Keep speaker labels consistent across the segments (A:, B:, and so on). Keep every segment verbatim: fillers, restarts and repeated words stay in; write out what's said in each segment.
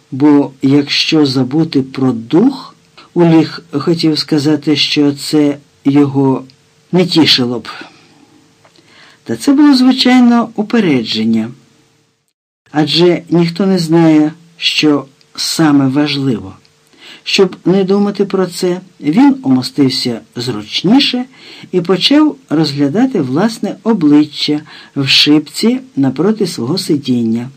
A: Бо якщо забути про дух, Ульріх хотів сказати, що це його не тішило б. Та це було, звичайно, упередження. Адже ніхто не знає, що саме важливо. Щоб не думати про це, він умостився зручніше і почав розглядати власне обличчя в шибці напроти свого сидіння.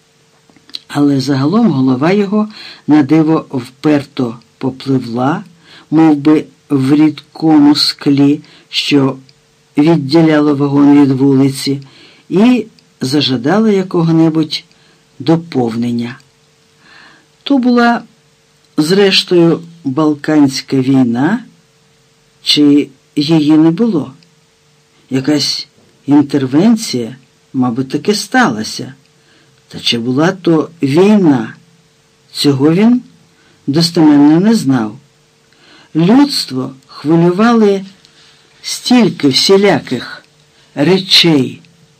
A: Але загалом голова його на диво вперто попливла, мов би в рідкому склі, що відділяло вагон від вулиці, і зажадала якого-небудь доповнення. То була, зрештою, Балканська війна, чи її не було? Якась інтервенція, мабуть, таки сталася. Та чи була то війна? Цього він достеменно не знав. Людство хвилювали стільки всіляких речей.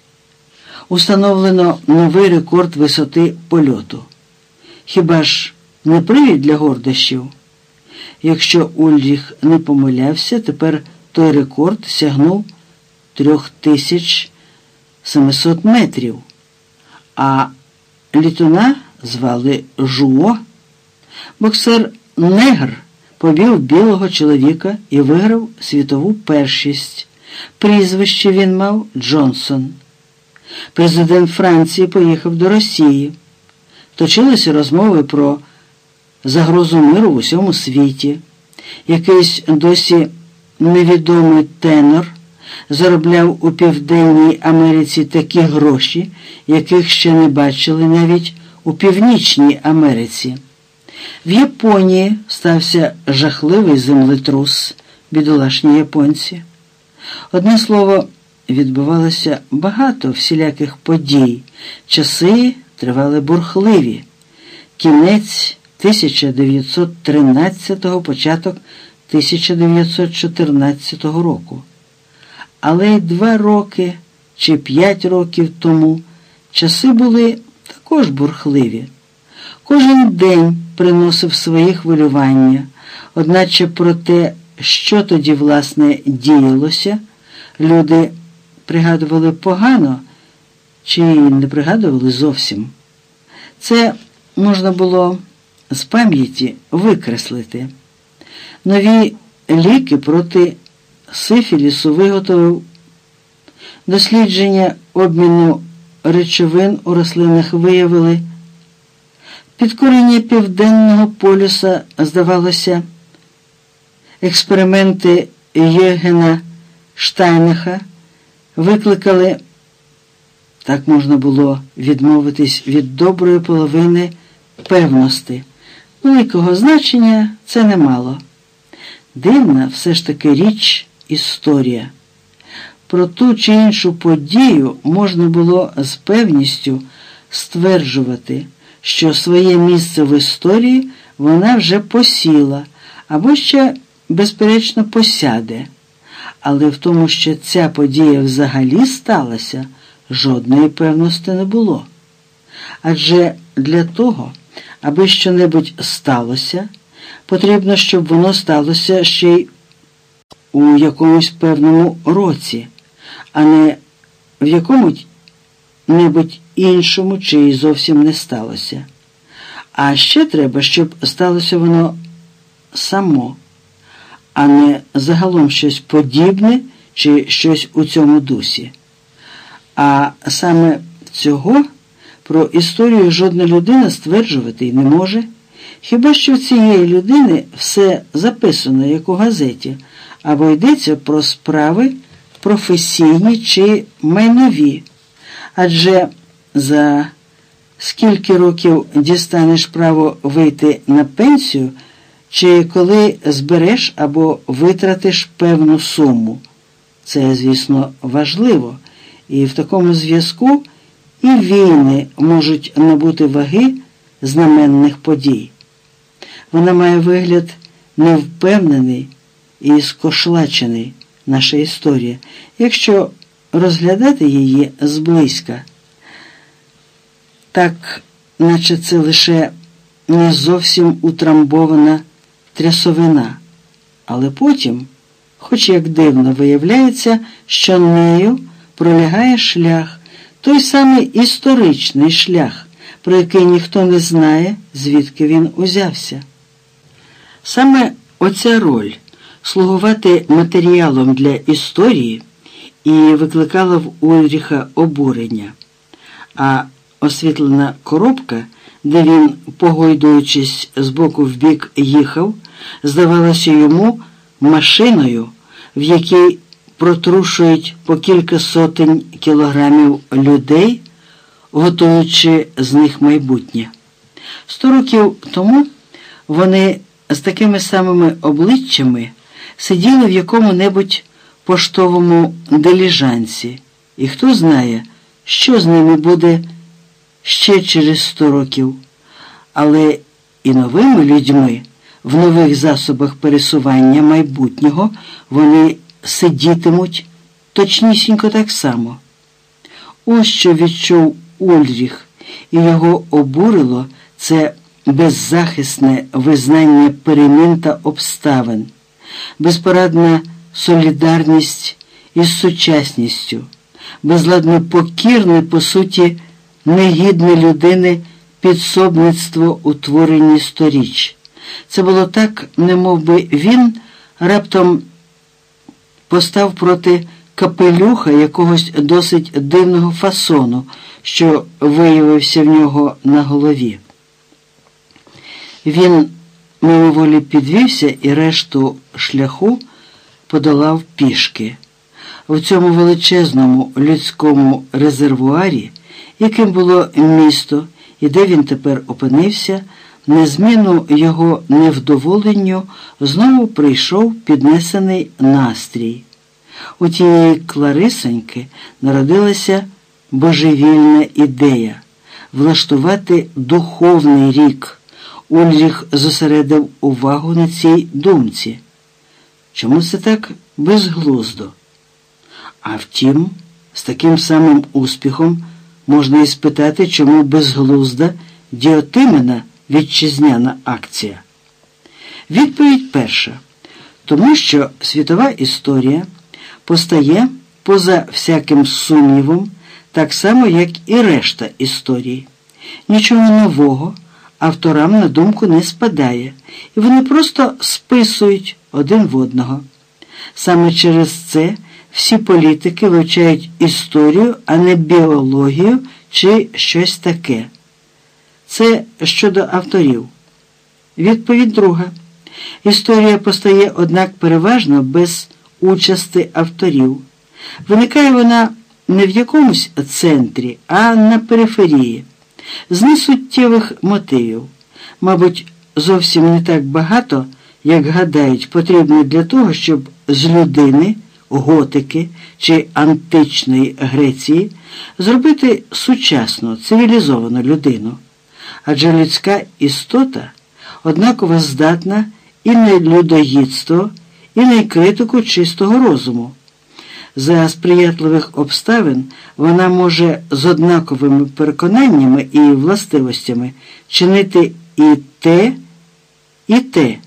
A: Установлено новий рекорд висоти польоту. Хіба ж не привід для гордощів? Якщо Ульріх не помилявся, тепер той рекорд сягнув трьох тисяч семисот метрів, а літуна звали Жуо. Боксер-негр побив білого чоловіка і виграв світову першість. Прізвище він мав Джонсон. Президент Франції поїхав до Росії. Точилися розмови про загрозу миру в усьому світі. Якийсь досі невідомий тенор заробляв у Південній Америці такі гроші, яких ще не бачили навіть у Північній Америці. В Японії стався жахливий землетрус, бідолашні японці. Одне слово, відбувалося багато всіляких подій. Часи тривали бурхливі. Кінець тисяча дев'ятсот тринадцятого, початок тисяча дев'ятсот чотирнадцятого року. Але й два роки чи п'ять років тому часи були також бурхливі. Кожен день приносив свої хвилювання, одначе про те, що тоді, власне, діялося, люди пригадували погано чи не пригадували зовсім. Це можна було з пам'яті викреслити. Нові ліки проти сифілісу виготовив. Дослідження обміну речовин у рослинах виявили. Підкорення Південного полюса, здавалося, експерименти Йогена Штайнеха викликали, так можна було відмовитись від доброї половини певності. Великого значення це не мало. Дивна все ж таки річ історія. Про ту чи іншу подію можна було з певністю стверджувати, що своє місце в історії вона вже посіла, або ще, безперечно, посяде. Але в тому, що ця подія взагалі сталася, жодної певності не було. Адже для того, аби що-небудь сталося, потрібно, щоб воно сталося ще й у якомусь певному році, а не в якомусь-небудь іншому, чи й зовсім не сталося. А ще треба, щоб сталося воно само, а не загалом щось подібне чи щось у цьому дусі. А саме цього про історію жодна людина стверджувати й не може, хіба що в цієї людини все записано, як у газеті, або йдеться про справи професійні чи майнові. Адже за скільки років дістанеш право вийти на пенсію, чи коли збереш або витратиш певну суму. Це, звісно, важливо, і в такому зв'язку і війни можуть набути ваги знаменних подій. Вона має вигляд невпевнений і скошлачений, наша історія, якщо розглядати її зблизька. Так, наче це лише не зовсім утрамбована трясовина, але потім, хоч як дивно, виявляється, що нею пролягає шлях, той самий історичний шлях, про який ніхто не знає, звідки він узявся. Саме оця роль – слугувати матеріалом для історії і викликала в Ульріха обурення, а освітлена коробка, де він, погойдуючись з боку в бік, їхав, здавалося йому машиною, в якій протрушують по кілька сотень кілограмів людей, готуючи з них майбутнє. Сто років тому вони з такими самими обличчями сиділи в якому-небудь поштовому диліжансі, і хто знає, що з ними буде ще через сто років. Але і новими людьми в нових засобах пересування майбутнього вони сидітимуть точнісінько так само. Ось що відчув Ульріх, і його обурило це беззахисне визнання перемін та обставин, безпорадна солідарність із сучасністю, безладно покірне, по суті, негідне людини підсобництво у творенні сторіч. Це було так, немовби він раптом постав проти капелюха якогось досить дивного фасону, що виявився в нього на голові. Він мимоволі підвівся і решту шляху подолав пішки. В цьому величезному людському резервуарі, яким було місто і де він тепер опинився, на зміну його невдоволенню знову прийшов піднесений настрій. У тієї Кларисоньки народилася божевільна ідея – влаштувати духовний рік. Ульріх зосередив увагу на цій думці. Чому це так безглуздо? А втім, з таким самим успіхом можна і спитати, чому безглузда Діотимина вітчизняна акція. Відповідь перша. Тому що світова історія постає поза всяким сумнівом, так само, як і решта історії. Нічого нового авторам на думку не спадає, і вони просто списують один в одного. Саме через це всі політики вивчають історію, а не біологію чи щось таке. Це щодо авторів. Відповідь друга. Історія постає, однак, переважно без участи авторів. Виникає вона не в якомусь центрі, а на периферії, з несуттєвих мотивів. Мабуть, зовсім не так багато, як гадають, потрібно для того, щоб з людини, готики чи античної Греції зробити сучасну, цивілізовану людину. Адже людська істота однаково здатна і на людоїдство, і на критику чистого розуму. За сприятливих обставин вона може з однаковими переконаннями і властивостями чинити і те, і те,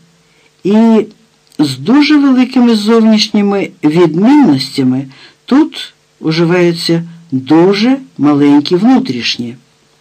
A: і з дуже великими зовнішніми відмінностями тут уживаються дуже маленькі внутрішні.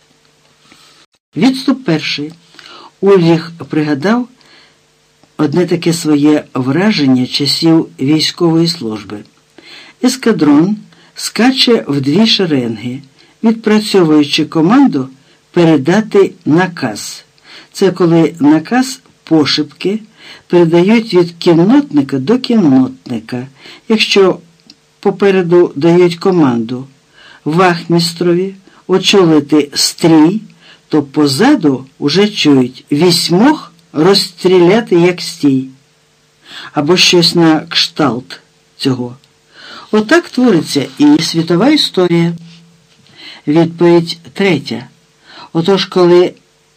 A: Відступ перший. Ульріх пригадав одне таке своє враження часів військової служби. Ескадрон скаче в дві шеренги, відпрацьовуючи команду передати наказ. Це коли наказ пошепки передають від кіннотника до кіннотника. Якщо попереду дають команду вахмістрові очолити стрій, то позаду уже чують вісьмох розстріляти як стій. Або щось на кшталт цього. Отак твориться і світова історія. Відповідь третя. Отож, коли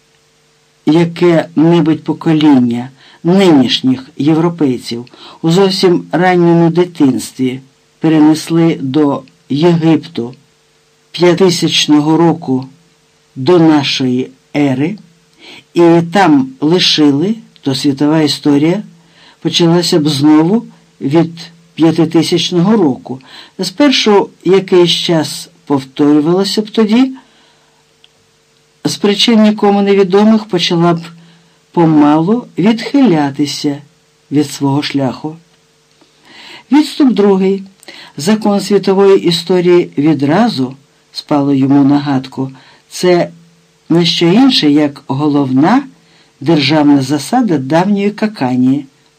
A: яке-небудь покоління нинішніх європейців у зовсім ранньому дитинстві перенесли до Єгипту п'ятитисячного року до нашої ери і там лишили, то світова історія почалася б знову від п'ятитисячного року. Спершу якийсь час повторювалося б тоді, з причин нікому невідомих почала б помалу відхилятися від свого шляху. Відступ другий. Закон світової історії відразу спало йому на гадку. Це не що інше, як головна державна засада давньої Каканії –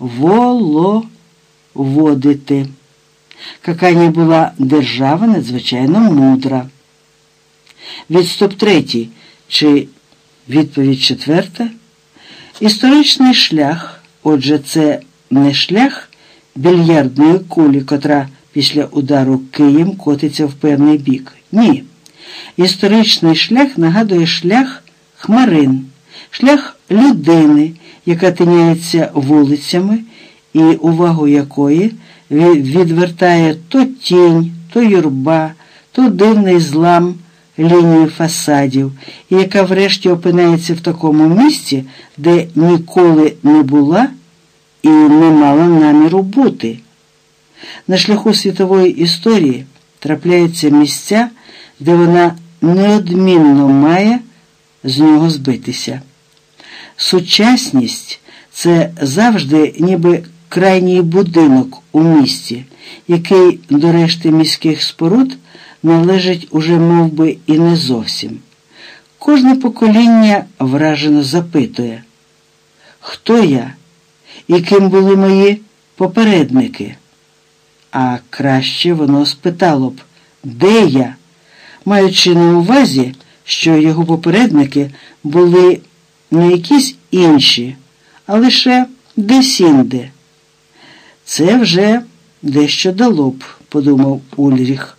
A: воловодити. Каканія була держава надзвичайно мудра. Відступ третій, чи відповідь четверта. Історичний шлях, отже, це не шлях більярдної кулі, котра після удару києм котиться в певний бік. Ні. Історичний шлях нагадує шлях хмарин, шлях людини, яка тиняється вулицями і увагу якої відвертає то тінь, то юрба, то дивний злам лінії фасадів, і яка врешті опинається в такому місці, де ніколи не була і не мала наміру бути. На шляху світової історії трапляються місця, де вона неодмінно має з нього збитися. Сучасність – це завжди ніби крайній будинок у місті, який до решти міських споруд належить уже мов би, і не зовсім. Кожне покоління вражено запитує, хто я і ким були мої попередники? А краще воно спитало б, де я, маючи на увазі, що його попередники були не якісь інші, а лише десінде. Це вже дещо дало б, подумав Ульріх.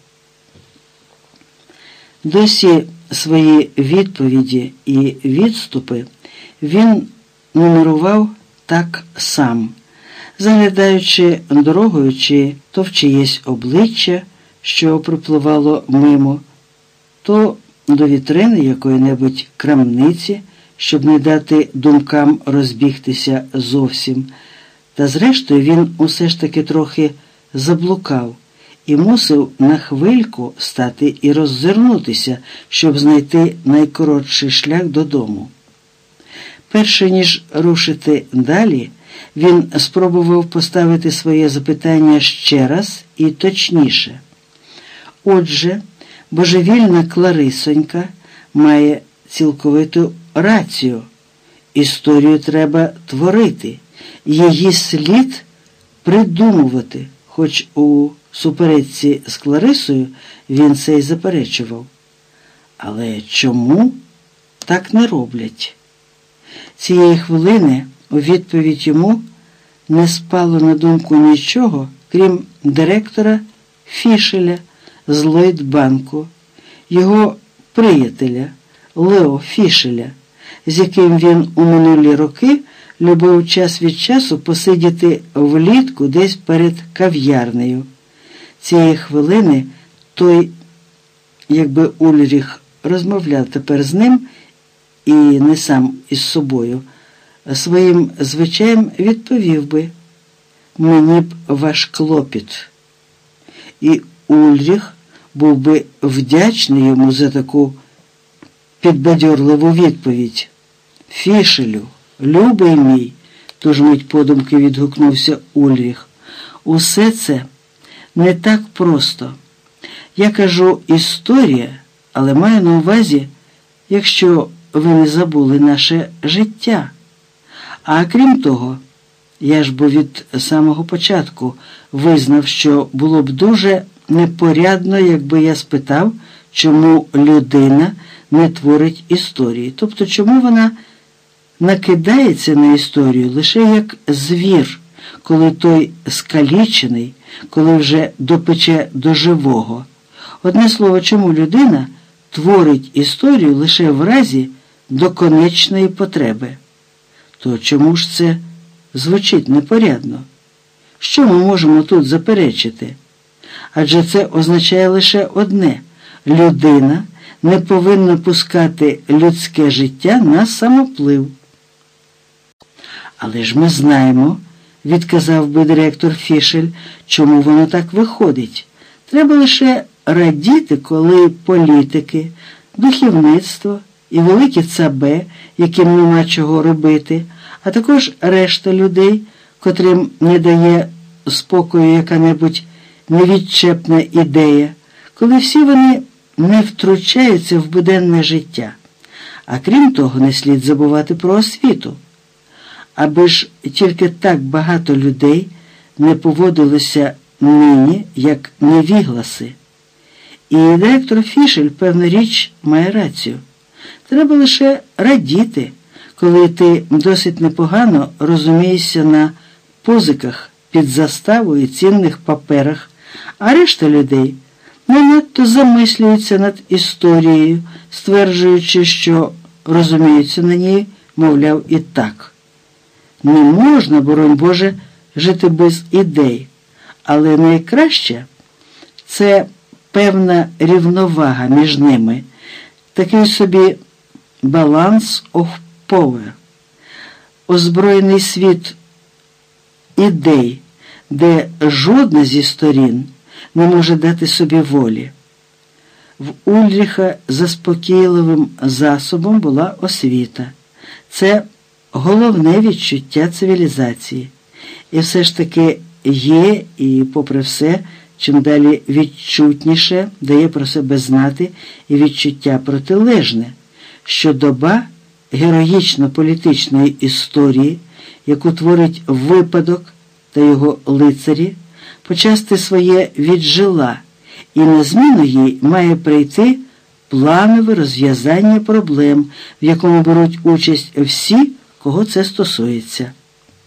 A: Досі свої відповіді і відступи він нумерував так сам, заглядаючи дорогою чи то в чиєсь обличчя, що пропливало мимо, то до вітрини якої-небудь крамниці, щоб не дати думкам розбігтися зовсім. Та зрештою він усе ж таки трохи заблукав і мусив на хвильку стати і роззирнутися, щоб знайти найкоротший шлях додому. Перше ніж рушити далі, він спробував поставити своє запитання ще раз і точніше. Отже, божевільна Кларисонька має цілковиту рацію. Історію треба творити, її слід придумувати, хоч у суперечці з Кларисою він це й заперечував. Але чому так не роблять? Цієї хвилини у відповідь йому не спало на думку нічого, крім директора Фішеля з Ллойд-банку, його приятеля Лео Фішеля, з яким він у минулі роки любив час від часу посидіти влітку десь перед кав'ярнею. Цієї хвилини той, якби Ульріх розмовляв тепер з ним і не сам із собою, своїм звичаєм відповів би: «Мені б ваш клопіт». І Ульріх був би вдячний йому за таку підбадьорливу відповідь. «Фішелю, любий мій», тож мить подумки відгукнувся Ульріх, «усе це не так просто. Я кажу історія, але маю на увазі, якщо ви не забули наше життя. А крім того, я ж бо від самого початку визнав, що було б дуже непорядно, якби я спитав, чому людина не творить історії, тобто чому вона накидається на історію лише як звір, коли той скалічений, коли вже допече до живого. Одне слово, чому людина творить історію лише в разі доконечної потреби. То чому ж це звучить непорядно? Що ми можемо тут заперечити? Адже це означає лише одне – людина не повинно пускати людське життя на самоплив. Але ж ми знаємо, відказав би директор Фішель, чому воно так виходить. Треба лише радіти, коли політики, духовництво і великі цабе, яким нема чого робити, а також решта людей, котрим не дає спокою яка-небудь невідчепна ідея, коли всі вони не втручаються в буденне життя. А крім того, не слід забувати про освіту. Аби ж тільки так багато людей не поводилося нині, як невігласи. І директор Фішель, певна річ, має рацію. Треба лише радіти, коли ти досить непогано розумієшся на позиках під заставою цінних паперах, а решта людей не надто замислюються над історією, стверджуючи, що розуміються на ній, мовляв, і так. Не можна, боронь Боже, жити без ідей, але найкраще – це певна рівновага між ними, такий собі balance of power, озброєний світ ідей, де жодна зі сторін не може дати собі волі. В Ульріха заспокійливим засобом була освіта. Це головне відчуття цивілізації. І все ж таки є, і попри все, чим далі відчутніше дає про себе знати і відчуття протилежне, що доба героїчно-політичної історії, яку творить випадок та його лицарі, почасти своє віджила, і на зміну їй має прийти планове розв'язання проблем, в якому беруть участь всі, кого це стосується.